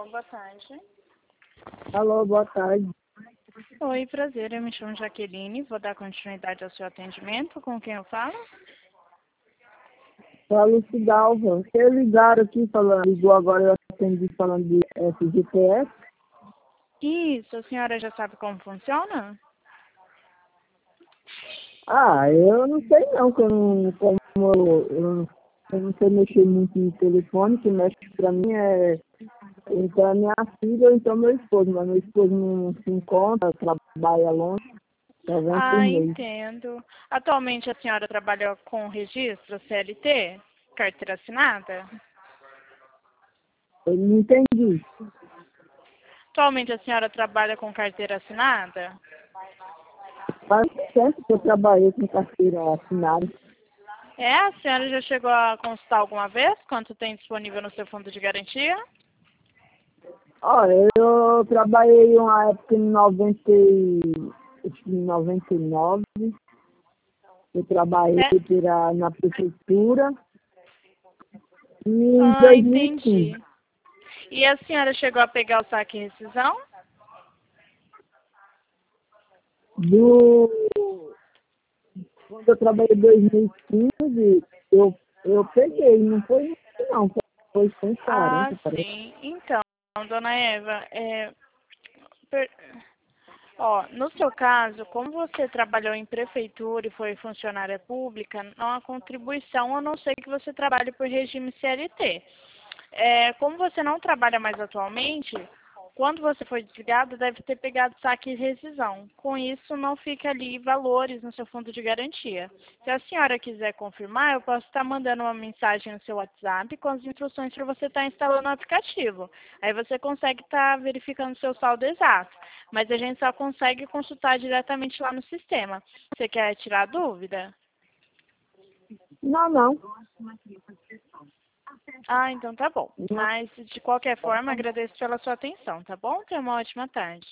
Alô, boa tarde. Alô, boa tarde. Oi, prazer, eu me chamo Jaqueline, vou dar continuidade ao seu atendimento. Com quem eu falo? Fala Cidalva. Vocês ligaram aqui falando, ligou agora, eu atendi falando de FGTS. Isso, a senhora já sabe como funciona? Ah, eu não sei não, que eu não, como eu não sei mexer muito no telefone, que mexe pra mim é então a minha filha ou então meu esposo, mas meu esposo não se encontra, trabalha longe, só vem por Ah, mês. entendo. Atualmente a senhora trabalha com registro CLT? Carteira assinada? Eu não entendi. Atualmente a senhora trabalha com carteira assinada? Faz tempo que eu trabalhei com carteira assinada. É, a senhora já chegou a consultar alguma vez quanto tem disponível no seu fundo de garantia? Olha, eu trabalhei uma época em 99, eu trabalhei É. na prefeitura e em Ah, 2005, entendi. E a senhora chegou a pegar o saque e rescisão? do, quando eu trabalhei em 2015, eu peguei, não foi muito não, foi Ah, 140, parece. sim. Então, dona Eva, per- no seu caso, como você trabalhou em prefeitura e foi funcionária pública, não há contribuição, a não ser que você trabalhe por regime CLT. Como você não trabalha mais atualmente, quando você foi desligado, deve ter pegado saque e rescisão. Com isso, não fica ali valores no seu fundo de garantia. Se a senhora quiser confirmar, eu posso estar mandando uma mensagem no seu WhatsApp com as instruções para você estar instalando o aplicativo. Aí você consegue estar verificando o seu saldo exato. Mas a gente só consegue consultar diretamente lá no sistema. Você quer tirar dúvida? Não, não. Ah, então tá bom. Não. Mas, de qualquer forma, agradeço pela sua atenção, tá bom? Tenha uma ótima tarde.